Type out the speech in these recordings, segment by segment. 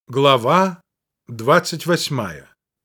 Глава 28.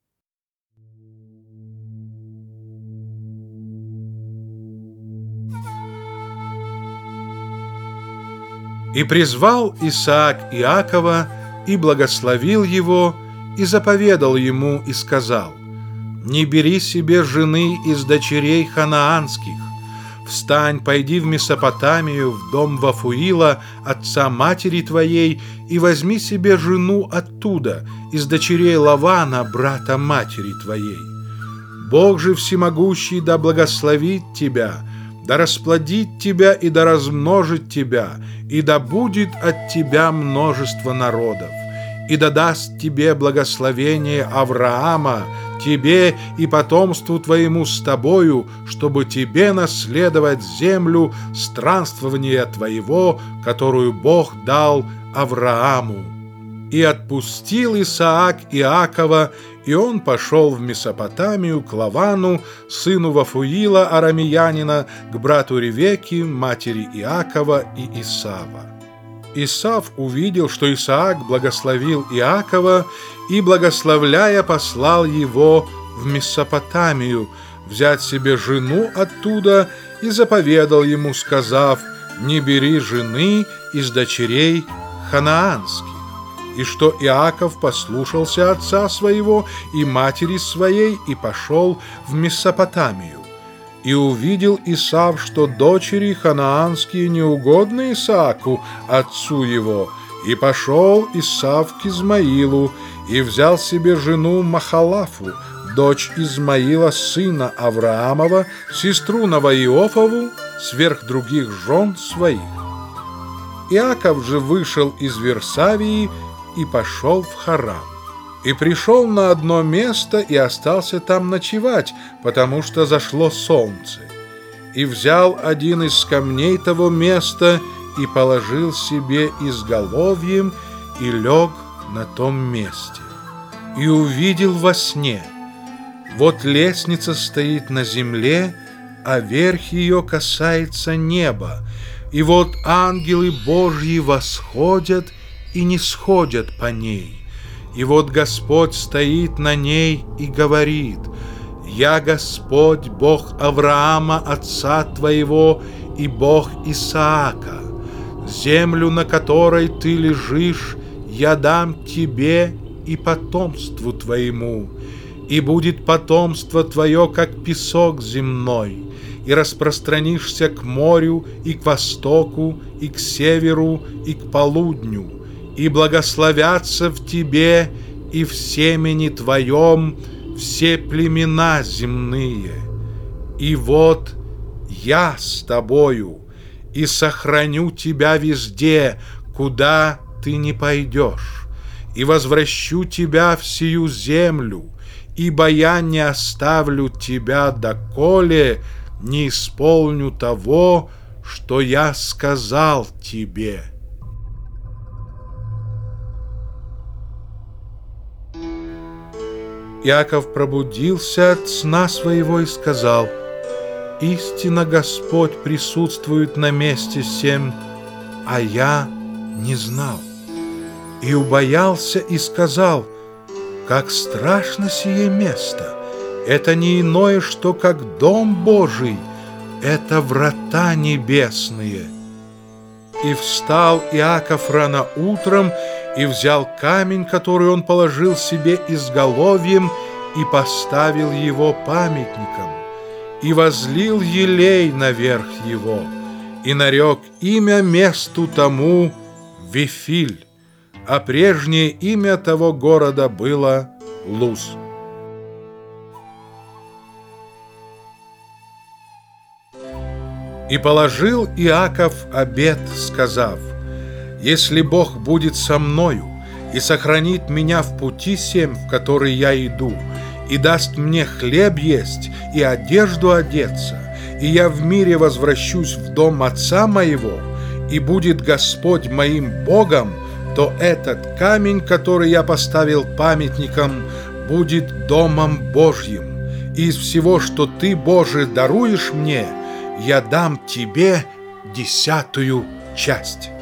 И призвал Исаак Иакова, и благословил его, и заповедал ему, и сказал: «Не бери себе жены из дочерей ханаанских. Встань, пойди в Месопотамию, в дом Вафуила, отца матери твоей, и возьми себе жену оттуда, из дочерей Лавана, брата матери твоей. Бог же всемогущий да благословит тебя, да расплодит тебя и да размножит тебя, и да будет от тебя множество народов, и да даст тебе благословение Авраама, тебе и потомству твоему с тобою, чтобы тебе наследовать землю странствования твоего, которую Бог дал Аврааму». И отпустил Исаак Иакова, и он пошел в Месопотамию к Лавану, сыну Вафуила арамеянина, к брату Ревекки, матери Иакова и Исава. Исав увидел, что Исаак благословил Иакова, и, благословляя, послал его в Месопотамию взять себе жену оттуда, и заповедал ему, сказав: «Не бери жены из дочерей ханаанских». И что Иаков послушался отца своего и матери своей, и пошел в Месопотамию. И увидел Исав, что дочери ханаанские неугодны Исааку, отцу его, и пошел Исав к Измаилу, и взял себе жену Махалафу, дочь Измаила, сына Авраамова, сестру Новоиофову, сверх других жен своих. Иаков же вышел из Версавии и пошел в Харан. И пришел на одно место и остался там ночевать, потому что зашло солнце. И взял один из камней того места и положил себе изголовьем и лег на том месте. И увидел во сне: вот лестница стоит на земле, а верх ее касается неба, и вот ангелы Божьи восходят и не сходят по ней. И вот Господь стоит на ней и говорит: «Я Господь, Бог Авраама, отца твоего, и Бог Исаака. Землю, на которой ты лежишь, я дам тебе и потомству твоему, и будет потомство твое, как песок земной, и распространишься к морю, и к востоку, и к северу, и к полудню, и благословятся в тебе и в семени твоем все племена земные. И вот я с тобою, и сохраню тебя везде, куда ты не пойдешь, и возвращу тебя в сию землю, ибо я не оставлю тебя, доколе не исполню того, что я сказал тебе». Иаков пробудился от сна своего и сказал: «Истинно Господь присутствует на месте сем, а я не знал». И убоялся и сказал: «Как страшно сие место! Это не иное, что как дом Божий, это врата небесные». И встал Иаков рано утром, и взял камень, который он положил себе изголовьем, и поставил его памятником, и возлил елей наверх его, и нарек имя месту тому Вифиль, а прежнее имя того города было Луз. И положил Иаков обет, сказав: «Если Бог будет со мною и сохранит меня в пути сем, в который я иду, и даст мне хлеб есть и одежду одеться, и я в мире возвращусь в дом отца моего, и будет Господь моим Богом, то этот камень, который я поставил памятником, будет домом Божьим. И из всего, что ты, Боже, даруешь мне, я дам тебе 10-ю часть».